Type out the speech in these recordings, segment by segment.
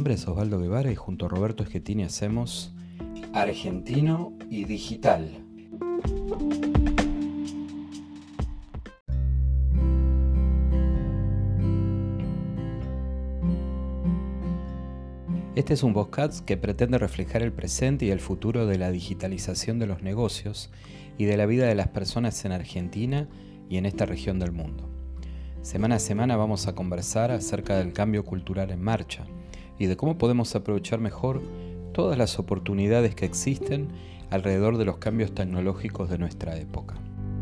nombre es Osvaldo Guevara y junto a Roberto Schettini hacemos Argentino y Digital. Este es un podcast que pretende reflejar el presente y el futuro de la digitalización de los negocios y de la vida de las personas en Argentina y en esta región del mundo. Semana a semana vamos a conversar acerca del cambio cultural en marcha y de cómo podemos aprovechar mejor todas las oportunidades que existen alrededor de los cambios tecnológicos de nuestra época.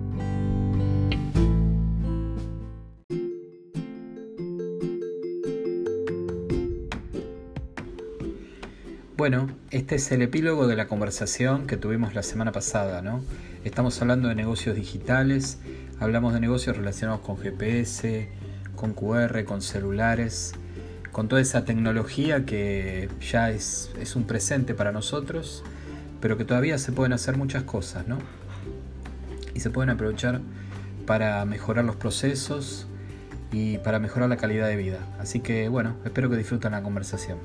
Bueno, este es el epílogo de la conversación que tuvimos la semana pasada, ¿no? Estamos hablando de negocios digitales, hablamos de negocios relacionados con GPS, con QR, con celulares, con toda esa tecnología que ya es un presente para nosotros, pero que todavía se pueden hacer muchas cosas, ¿no? Y se pueden aprovechar para mejorar los procesos y para mejorar la calidad de vida. Así que, bueno, espero que disfruten la conversación.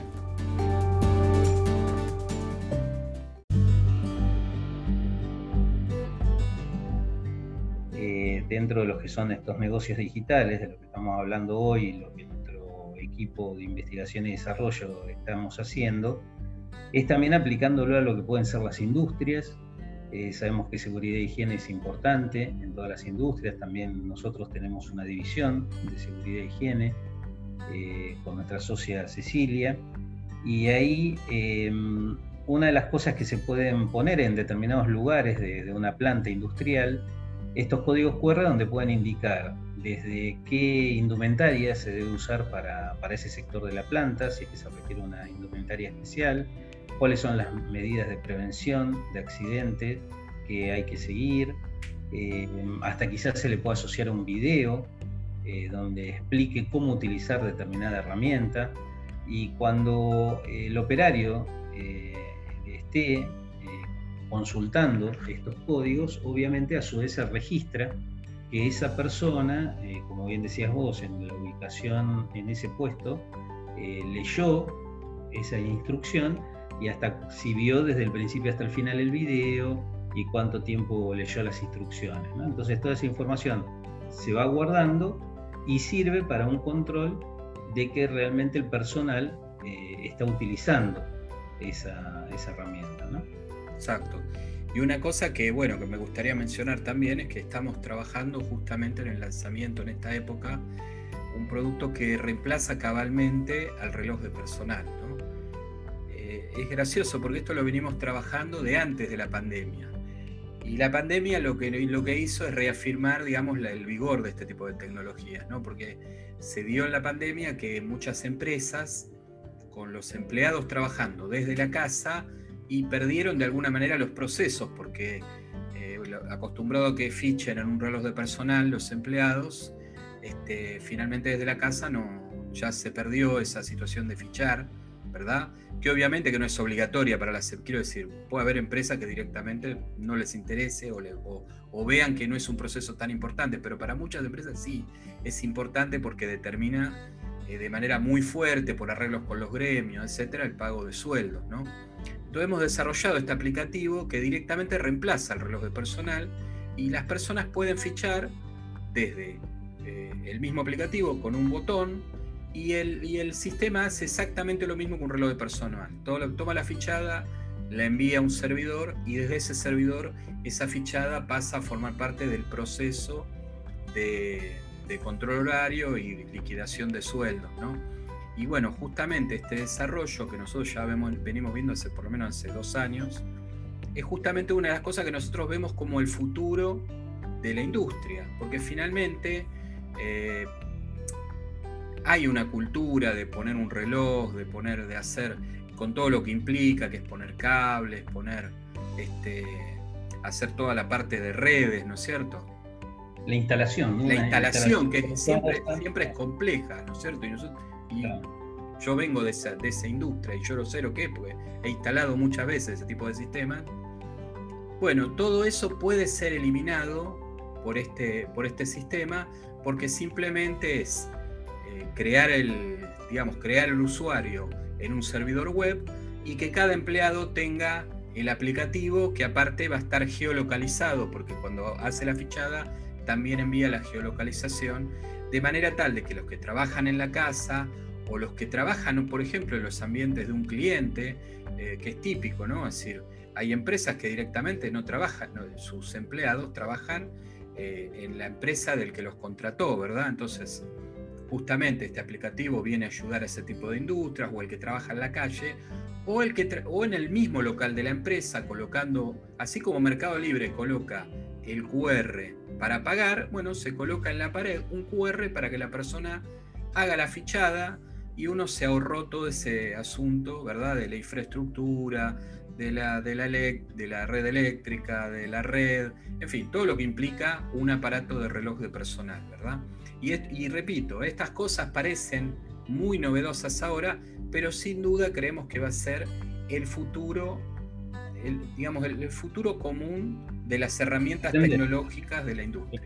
Dentro de lo que son estos negocios digitales, de lo que estamos hablando hoy y lo que nuestro equipo de investigación y desarrollo estamos haciendo, es también aplicándolo a lo que pueden ser las industrias. Sabemos que seguridad e higiene es importante en todas las industrias. También nosotros tenemos una división de seguridad e higiene con nuestra socia Cecilia, y ahí una de las cosas que se pueden poner en determinados lugares de una planta industrial, estos códigos QR donde pueden indicar desde qué indumentaria se debe usar para ese sector de la planta, si es que se requiere una indumentaria especial, cuáles son las medidas de prevención de accidentes que hay que seguir, hasta quizás se le pueda asociar un video donde explique cómo utilizar determinada herramienta, y cuando el operario esté consultando estos códigos, obviamente a su vez se registra que esa persona, como bien decías vos, en la ubicación en ese puesto, leyó esa instrucción y hasta si vio desde el principio hasta el final el video y cuánto tiempo leyó las instrucciones, ¿no? Entonces toda esa información se va guardando y sirve para un control de que realmente el personal está utilizando esa herramienta, ¿no? Exacto. Y una cosa que me gustaría mencionar también es que estamos trabajando justamente en el lanzamiento en esta época un producto que reemplaza cabalmente al reloj de personal, ¿no? Es gracioso porque esto lo venimos trabajando de antes de la pandemia. Y la pandemia lo que hizo es reafirmar, digamos, el vigor de este tipo de tecnologías, ¿no? Porque se dio en la pandemia que muchas empresas, con los empleados trabajando desde la casa, y perdieron de alguna manera los procesos, porque acostumbrado a que fichen en un reloj de personal los empleados, finalmente desde la casa ya se perdió esa situación de fichar, ¿verdad? Que obviamente que no es obligatoria para quiero decir, puede haber empresas que directamente no les interese o vean que no es un proceso tan importante, pero para muchas empresas sí es importante porque determina de manera muy fuerte, por arreglos con los gremios, etcétera, el pago de sueldos, ¿no? Entonces hemos desarrollado este aplicativo que directamente reemplaza el reloj de personal y las personas pueden fichar desde el mismo aplicativo con un botón, y el sistema hace exactamente lo mismo que un reloj de personal. Toma la fichada, la envía a un servidor y desde ese servidor esa fichada pasa a formar parte del proceso de control horario y liquidación de sueldos, ¿no? Y bueno, justamente este desarrollo que nosotros ya venimos viendo por lo menos hace 2 años, es justamente una de las cosas que nosotros vemos como el futuro de la industria, porque finalmente hay una cultura de poner un reloj, de hacer con todo lo que implica, que es poner cables, hacer toda la parte de redes, ¿no es cierto? La instalación, ¿no? La instalación que siempre es compleja, ¿no es cierto? Yo vengo de esa industria y yo lo sé lo que es, porque he instalado muchas veces ese tipo de sistemas. Bueno, todo eso puede ser eliminado por este sistema, porque simplemente es crear el usuario en un servidor web y que cada empleado tenga el aplicativo, que aparte va a estar geolocalizado, porque cuando hace la fichada también envía la geolocalización, de manera tal de que los que trabajan en la casa o los que trabajan, por ejemplo, en los ambientes de un cliente, que es típico, ¿no? Es decir, hay empresas que directamente no trabajan, sus empleados trabajan en la empresa del que los contrató, ¿verdad? Entonces, justamente este aplicativo viene a ayudar a ese tipo de industrias, o el que trabaja en la calle, o en el mismo local de la empresa, colocando, así como Mercado Libre coloca el QR para pagar, bueno, se coloca en la pared un QR para que la persona haga la fichada y uno se ahorró todo ese asunto, ¿verdad? De la infraestructura, de la red eléctrica, de la red, en fin, todo lo que implica un aparato de reloj de personal, ¿verdad? Y repito, estas cosas parecen muy novedosas ahora, pero sin duda creemos que va a ser el futuro, el futuro común de las herramientas tecnológicas de la industria.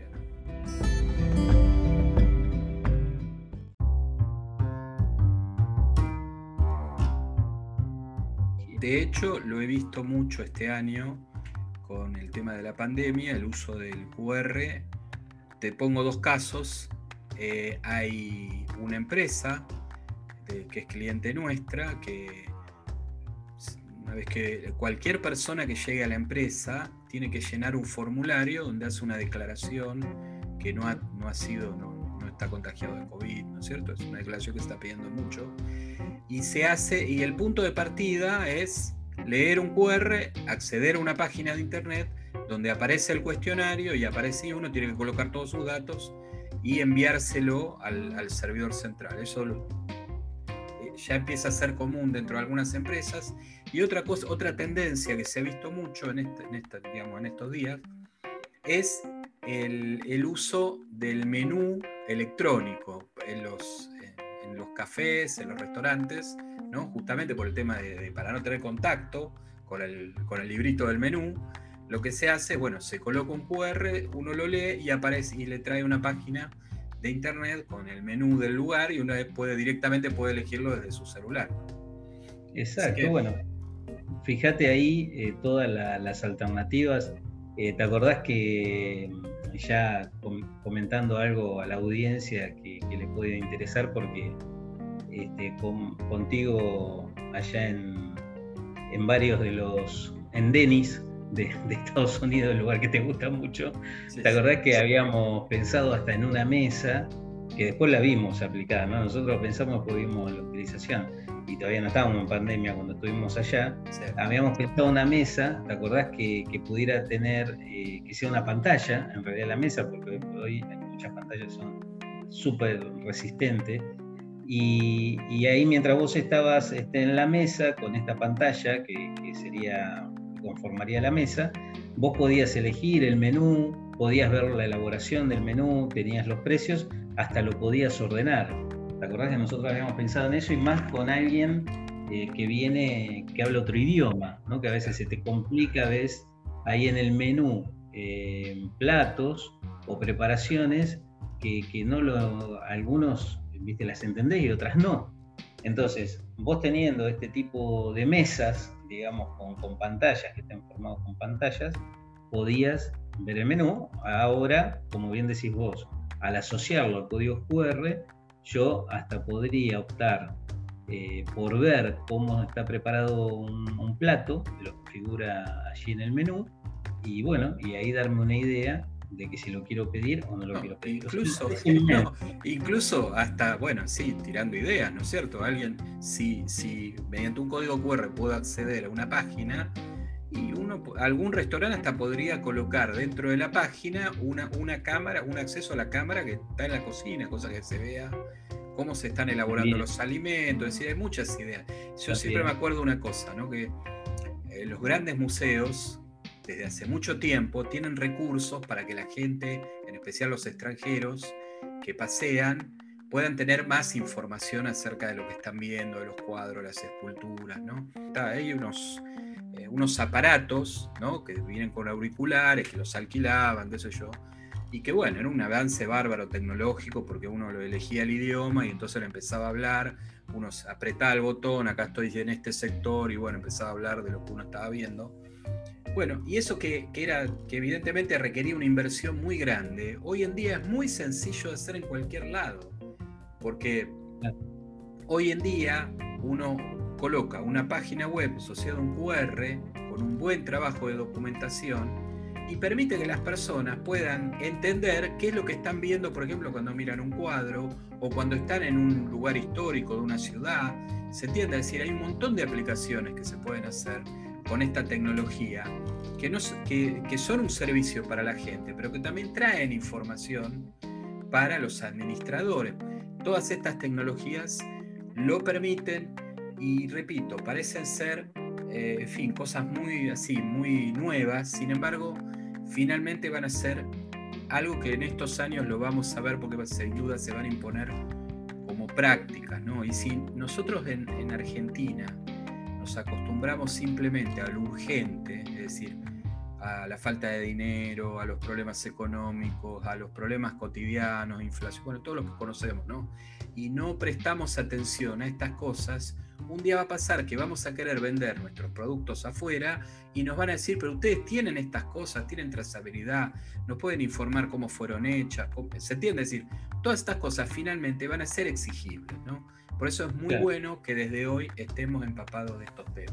De hecho, lo he visto mucho este año con el tema de la pandemia, el uso del QR. Te pongo dos casos. Hay una empresa que es cliente nuestra, que una vez que cualquier persona que llegue a la empresa tiene que llenar un formulario donde hace una declaración que no está contagiado de COVID, ¿no es cierto? Es una declaración que se está pidiendo mucho. Y el punto de partida es leer un QR, acceder a una página de internet donde aparece el cuestionario y aparece uno, tiene que colocar todos sus datos y enviárselo al servidor central. Eso ya empieza a ser común dentro de algunas empresas. Y otra tendencia que se ha visto mucho en estos días es el uso del menú electrónico en los cafés, en los restaurantes, ¿no? Justamente por el tema para no tener contacto con el librito del menú. Lo que se hace, bueno, se coloca un QR, uno lo lee y aparece y le trae una página de internet con el menú del lugar y uno directamente puede elegirlo desde su celular. Exacto, bueno, fíjate ahí todas las alternativas. ¿Te acordás que ya comentando algo a la audiencia que le puede interesar, porque contigo allá en varios en Denis de Estados Unidos, el lugar que te gusta mucho, sí, ¿te acordás que habíamos pensado hasta en una mesa, que después la vimos aplicada, ¿no? Nosotros pensamos que vimos la utilización y todavía no estábamos en pandemia cuando estuvimos allá, sí. Habíamos pensado una mesa, ¿te acordás que pudiera tener, que sea una pantalla, en realidad la mesa, porque hoy muchas pantallas son súper resistentes, y ahí mientras vos estabas en la mesa con esta pantalla que conformaría la mesa, vos podías elegir el menú, podías ver la elaboración del menú, tenías los precios, hasta lo podías ordenar. ¿Te acordás que nosotros habíamos pensado en eso? Y más con alguien que habla otro idioma, ¿no? Que a veces se te complica, ves ahí en el menú platos o preparaciones que algunos, viste, las entendés y otras no. Entonces, vos teniendo este tipo de mesas, digamos, con pantallas, que estén formados con pantallas, podías ver el menú. Ahora, como bien decís vos, al asociarlo al código QR, yo hasta podría optar por ver cómo está preparado un plato, lo que figura allí en el menú, y bueno, y ahí darme una idea de que si lo quiero pedir o no lo quiero pedir. Incluso hasta, bueno, sí, tirando ideas, ¿no es cierto? Alguien, si mediante un código QR puedo acceder a una página, y algún restaurante hasta podría colocar dentro de la página una cámara, un acceso a la cámara que está en la cocina, cosa que se vea cómo se están elaborando los alimentos. Es decir, hay muchas ideas. Yo siempre me acuerdo una cosa, ¿no? Que los grandes museos desde hace mucho tiempo tienen recursos para que la gente, en especial los extranjeros que pasean, puedan tener más información acerca de lo que están viendo, de los cuadros, las esculturas, ¿no? Hay unos aparatos, ¿no? Que vienen con auriculares, que los alquilaban, qué sé yo, y que bueno, era un avance bárbaro tecnológico porque uno lo elegía el idioma y entonces le empezaba a hablar, uno apretaba el botón, acá estoy en este sector, y bueno, empezaba a hablar de lo que uno estaba viendo. Bueno, y eso que evidentemente requería una inversión muy grande, hoy en día es muy sencillo de hacer en cualquier lado, porque hoy en día uno coloca una página web asociada a un QR con un buen trabajo de documentación y permite que las personas puedan entender qué es lo que están viendo, por ejemplo, cuando miran un cuadro o cuando están en un lugar histórico de una ciudad. ¿Se entiende? Es decir, hay un montón de aplicaciones que se pueden hacer con esta tecnología que son un servicio para la gente, pero que también traen información para los administradores. Todas estas tecnologías lo permiten y, repito, parecen ser en fin, cosas muy nuevas. Sin embargo, finalmente van a ser algo que en estos años lo vamos a ver porque sin duda se van a imponer como prácticas, ¿no? Y si nosotros en Argentina nos acostumbramos simplemente a lo urgente, es decir, a la falta de dinero, a los problemas económicos, a los problemas cotidianos, inflación, bueno, todo lo que conocemos, ¿no? Y no prestamos atención a estas cosas, un día va a pasar que vamos a querer vender nuestros productos afuera y nos van a decir, pero ustedes tienen estas cosas, tienen trazabilidad, nos pueden informar cómo fueron hechas, ¿se entiende? Es decir, todas estas cosas finalmente van a ser exigibles, ¿no? Por eso es muy bueno que desde hoy estemos empapados de estos temas.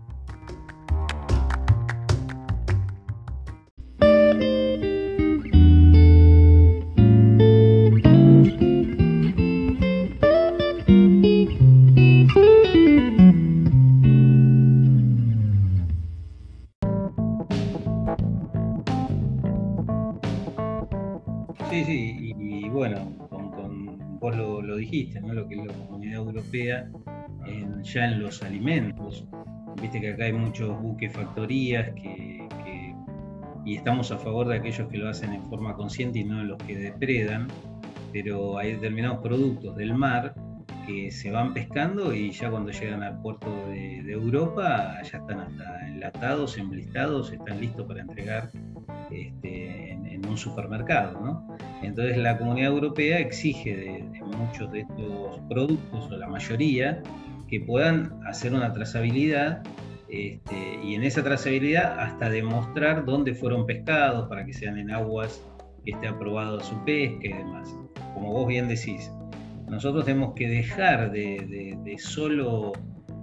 Sí, y bueno, vos lo dijiste, ¿no? Lo que es la Comunidad Europea ya en los alimentos. Viste que acá hay muchos buquefactorías y estamos a favor de aquellos que lo hacen en forma consciente y no de los que depredan, pero hay determinados productos del mar que se van pescando y ya cuando llegan al puerto de Europa ya están hasta enlatados, emblistados, están listos para entregar en un supermercado, ¿no? Entonces la Comunidad Europea exige de muchos de estos productos, o la mayoría, que puedan hacer una trazabilidad y en esa trazabilidad hasta demostrar dónde fueron pescados para que sean en aguas que esté aprobado su pesca y demás. Como vos bien decís, nosotros tenemos que dejar de solo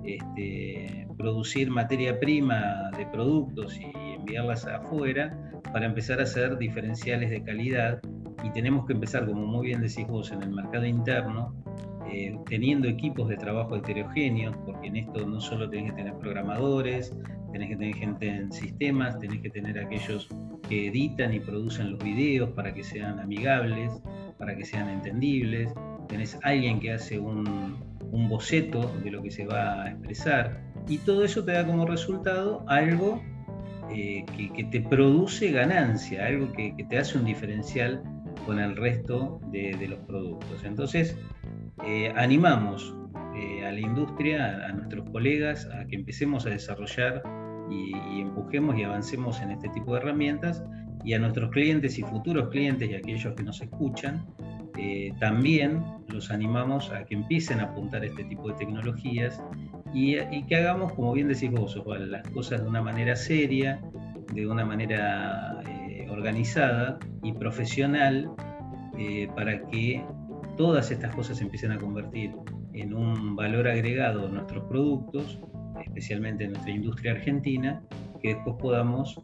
producir materia prima de productos y enviarlas afuera para empezar a hacer diferenciales de calidad, y tenemos que empezar, como muy bien decís vos, en el mercado interno, teniendo equipos de trabajo heterogéneos, porque en esto no solo tenés que tener programadores, tenés que tener gente en sistemas, tenés que tener aquellos que editan y producen los videos para que sean amigables, para que sean entendibles, tenés alguien que hace un boceto de lo que se va a expresar, y todo eso te da como resultado algo que te produce ganancia, algo que te hace un diferencial con el resto de los productos. Entonces, animamos a la industria, a nuestros colegas, a que empecemos a desarrollar y empujemos y avancemos en este tipo de herramientas, y a nuestros clientes y futuros clientes y a aquellos que nos escuchan, también los animamos a que empiecen a apuntar este tipo de tecnologías y que hagamos, como bien decís vos, Osvaldo, las cosas de una manera seria, de una manera organizada y profesional, para que todas estas cosas se empiecen a convertir en un valor agregado de nuestros productos, especialmente en nuestra industria argentina, que después podamos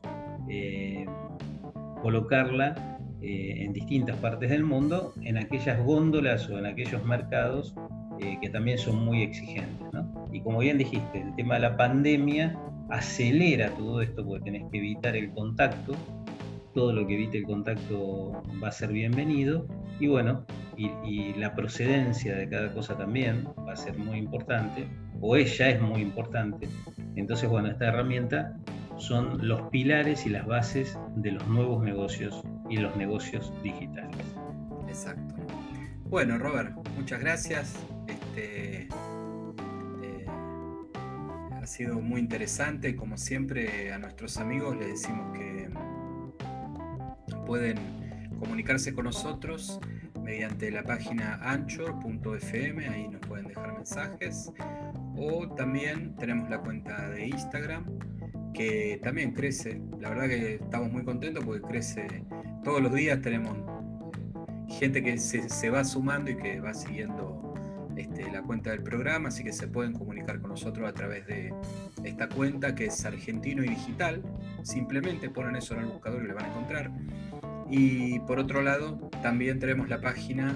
colocarla en distintas partes del mundo, en aquellas góndolas o en aquellos mercados que también son muy exigentes, ¿no? Y como bien dijiste, el tema de la pandemia acelera todo esto porque tenés que evitar el contacto. Todo lo que evite el contacto va a ser bienvenido, y bueno, y la procedencia de cada cosa también va a ser muy importante, o ya es muy importante. Entonces, bueno, esta herramienta son los pilares y las bases de los nuevos negocios y los negocios digitales. Exacto. Bueno, Robert, muchas gracias. Ha sido muy interesante. Como siempre, a nuestros amigos les decimos que pueden comunicarse con nosotros mediante la página anchor.fm, ahí nos pueden dejar mensajes, o también tenemos la cuenta de Instagram, que también crece. La verdad que estamos muy contentos porque crece todos los días. Tenemos gente que se va sumando y que va siguiendo la cuenta del programa, así que se pueden comunicar con nosotros a través de esta cuenta, que es Argentino y Digital. Simplemente ponen eso en el buscador y lo van a encontrar. Y por otro lado, también tenemos la página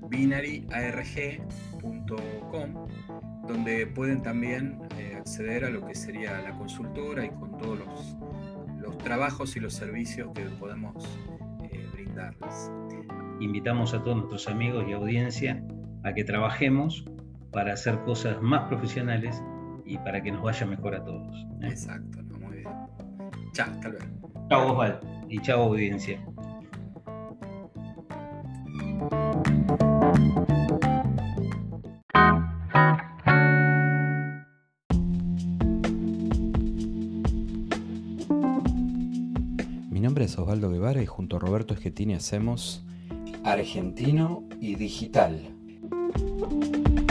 binaryarg.com, donde pueden también acceder a lo que sería la consultora y con todos los trabajos y los servicios que podemos brindarles. Invitamos a todos nuestros amigos y audiencia a que trabajemos para hacer cosas más profesionales y para que nos vaya mejor a todos. Exacto, no, muy bien. Chao, hasta luego. Chao, Osvaldo, y chao, audiencia. Mi nombre es Osvaldo Guevara y junto a Roberto Schettini hacemos Argentino y Digital.